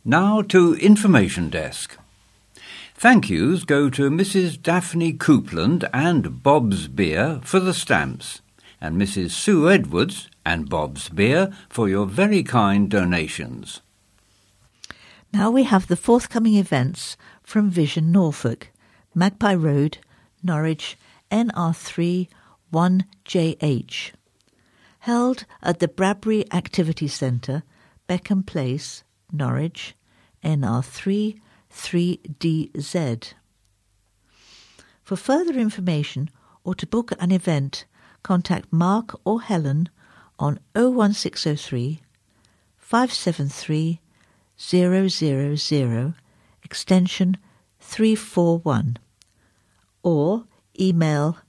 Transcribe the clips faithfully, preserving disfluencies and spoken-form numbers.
Now to Information Desk. Thank yous go to Missus Daphne Coupland and Bob's Beer for the stamps, and Missus Sue Edwards and Bob's Beer for your very kind donations. Now we have the forthcoming events from Vision Norfolk, Magpie Road, Norwich, N R three one J H. Held at the Bradbury Activity Centre, Beckham Place, Norwich, N R three three D Z. For further information or to book an event, contact Mark or Helen on oh one six oh three, five seven three, zero zero zero, extension three four one, or email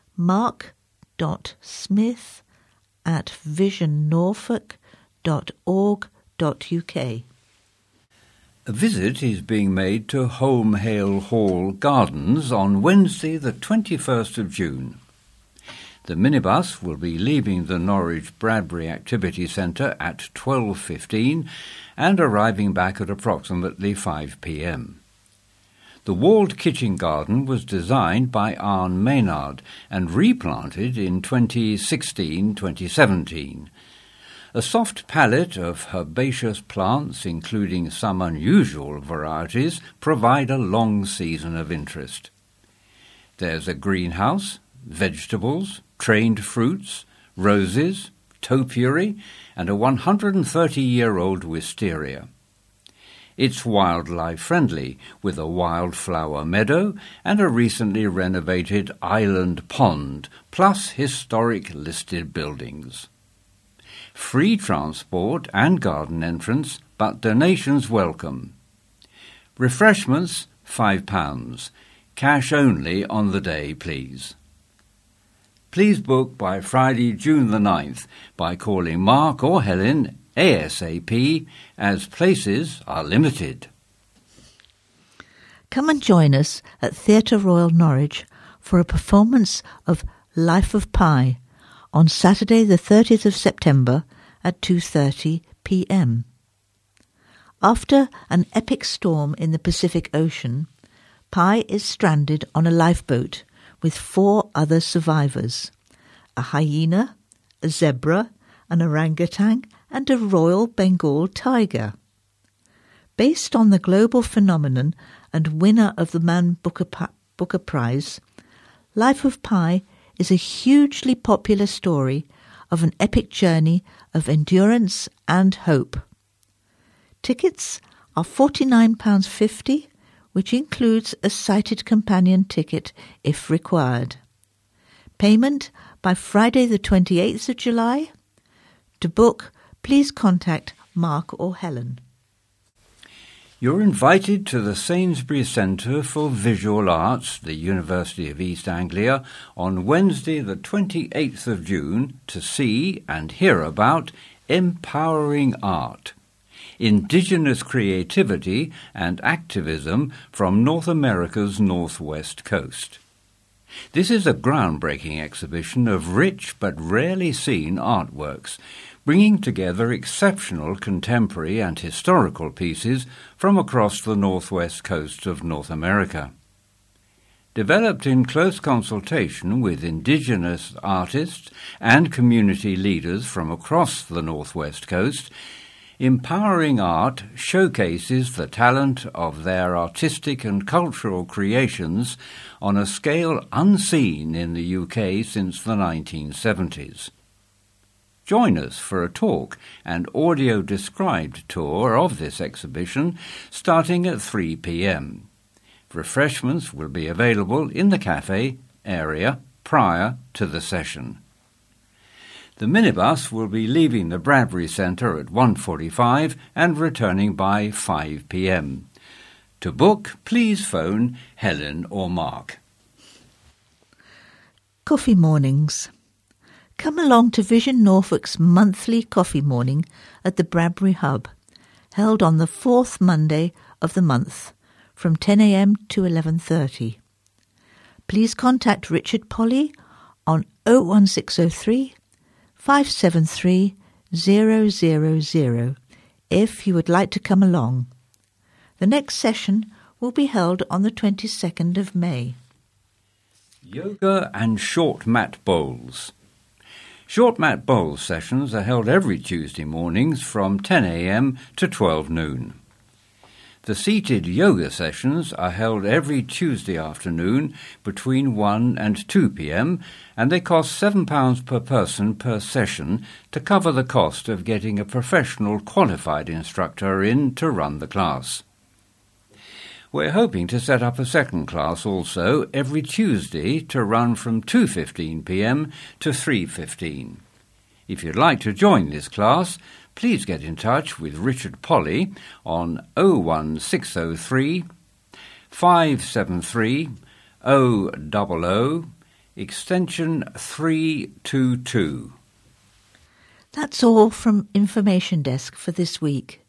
mark.smith at visionnorfolk dot org dot U K. A visit is being made to Holmhale Hall Gardens on Wednesday the twenty-first of June. The minibus will be leaving the Norwich Bradbury Activity Centre at twelve fifteen and arriving back at approximately five p m. The walled kitchen garden was designed by Arne Maynard and replanted in twenty sixteen to twenty seventeen. A soft palette of herbaceous plants, including some unusual varieties, provide a long season of interest. There's a greenhouse, vegetables, trained fruits, roses, topiary, and a one hundred thirty-year-old wisteria. It's wildlife-friendly, with a wildflower meadow and a recently renovated island pond, plus historic listed buildings. Free transport and garden entrance, but donations welcome. Refreshments, five pounds. Cash only on the day, please. Please book by Friday, June the ninth, by calling Mark or Helen ASAP, as places are limited. Come and join us at Theatre Royal Norwich for a performance of Life of Pi on Saturday the thirtieth of September at two thirty p m. After an epic storm in the Pacific Ocean, Pi is stranded on a lifeboat with four other survivors: a hyena, a zebra, an orangutan, and a Royal Bengal tiger. Based on the global phenomenon and winner of the Man Booker, Booker Prize, Life of Pi is a hugely popular story of an epic journey of endurance and hope. Tickets are forty-nine pounds fifty, which includes a sighted companion ticket if required. Payment by Friday the twenty-eighth of July. To book, please contact Mark or Helen. You're invited to the Sainsbury Centre for Visual Arts, the University of East Anglia, on Wednesday the twenty-eighth of June to see and hear about Empowering Art, Indigenous Creativity and Activism from North America's Northwest Coast. This is a groundbreaking exhibition of rich but rarely seen artworks, bringing together exceptional contemporary and historical pieces from across the northwest coast of North America. Developed in close consultation with Indigenous artists and community leaders from across the northwest coast, Empowering Art showcases the talent of their artistic and cultural creations on a scale unseen in the U K since the nineteen seventies. Join us for a talk and audio-described tour of this exhibition starting at three p m. Refreshments will be available in the cafe area prior to the session. The minibus will be leaving the Bradbury Centre at one forty-five and returning by five p m. To book, please phone Helen or Mark. Coffee mornings. Come along to Vision Norfolk's monthly coffee morning at the Bradbury Hub, held on the fourth Monday of the month, from ten a m to eleven thirty. Please contact Richard Polly on oh one six oh three, five seven three, zero zero zero if you would like to come along. The next session will be held on the twenty-second of May. Yoga and short mat bowls. Short mat bowl sessions are held every Tuesday mornings from ten a m to twelve noon. The seated yoga sessions are held every Tuesday afternoon between one and two p m and they cost seven pounds per person per session to cover the cost of getting a professional qualified instructor in to run the class. We're hoping to set up a second class also every Tuesday to run from two fifteen p m to three fifteen. If you'd like to join this class, please get in touch with Richard Polly on oh one six oh three, five seven three, oh zero zero, extension three two two. That's all from Information Desk for this week.